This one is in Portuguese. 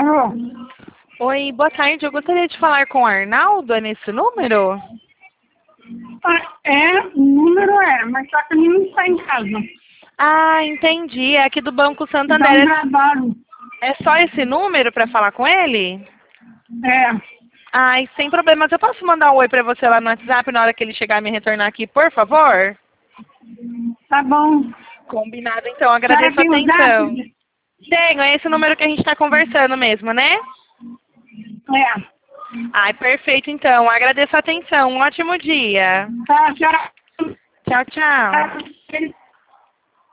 Alô? Oi, boa tarde. Eu gostaria de falar com o Arnaldo, é nesse número? O número mas só que ele não está em casa. Ah, entendi. É aqui do Banco Dá um Santander. trabalho. É só esse número para falar com ele? É, Ai, sem problemas. Eu posso mandar um oi para você lá no WhatsApp na hora que ele chegar e me retornar aqui, por favor? tá bom. Combinado, então. A senhora Agradeço a tem o atenção. zap? Tenho, é esse número que a gente está conversando mesmo, né? É. Ai, perfeito, então. Agradeço a atenção. Um ótimo dia. Tá, a senhora... Tchau, tchau.